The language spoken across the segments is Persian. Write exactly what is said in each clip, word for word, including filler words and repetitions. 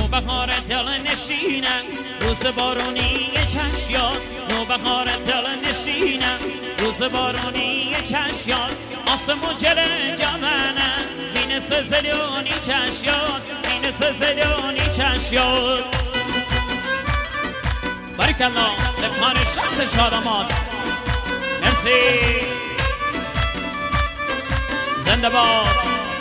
نوبهار دل نشینم روز بارونی چشیات نوبهار دل نشینم روز بارونی چشیات آسمون جل جمانه بین سزلیونی چشیات بین سزلیونی چشیات بارک الله لفتان شخص شادمات مرسی زنده باد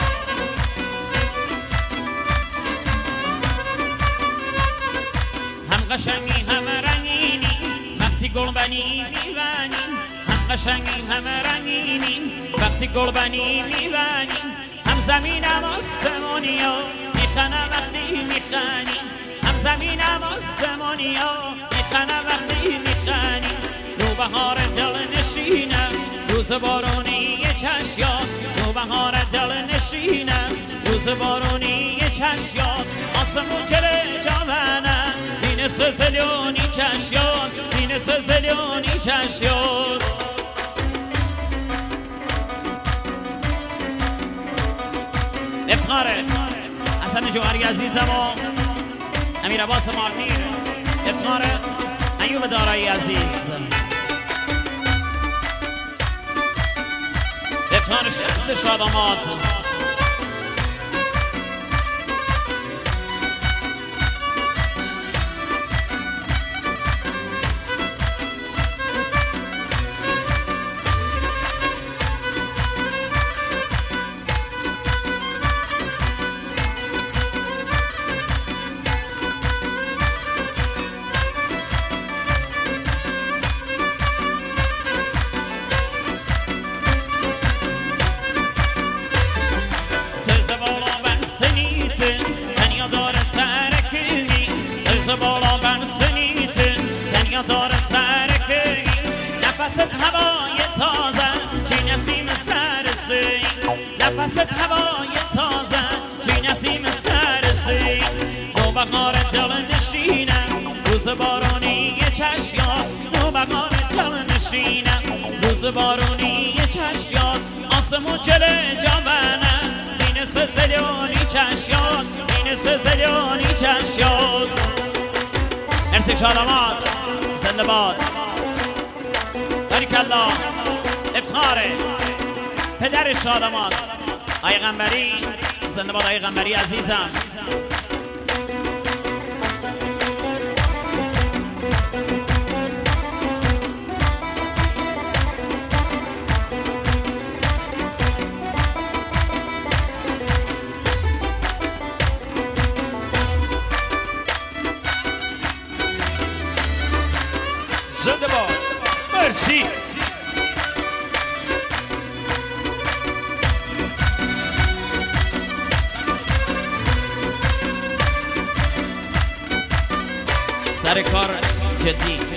هم قشنگی هم رنگینی وقتی گلبنی میبنیم هم قشنگی هم رنگینی وقتی گلبنی میبنیم هم زمینم آسمانیا میخنم وقتی میخنیم هم زمینم آسمانیا میخنم وقتی میخنیم نوبهار دل نشینم روز بارونی چشیات نوبهار دل نشینم روز بارونی چشیات آسمون جل جوانم بین سزلیونی چشیات بین سزلیونی چشیات افتخاره حسن جوهری عزیزم و امیر عباس مارمیر افتخاره ایوب دارایی عزیز افتخار شخص شادمات بالا بنستنیتن تنیا دار سرکی نفست هوای تازه چی نسیم سرسی نفست هوای تازه چی نسیم سرسی نوبهار دل نشینم روز بارونی چشیات نوبهار دل نشینم روز بارونی چشیات آسمون جل جوانم بین سزلیونی چشیات بین سزلیونی چشیات مرسی شادمات زنده باد بارک الله افتخاره پدر شادمات آقای قنبری زنده باد آقای قنبری عزیزم زنده باد مرسی سر کار جدی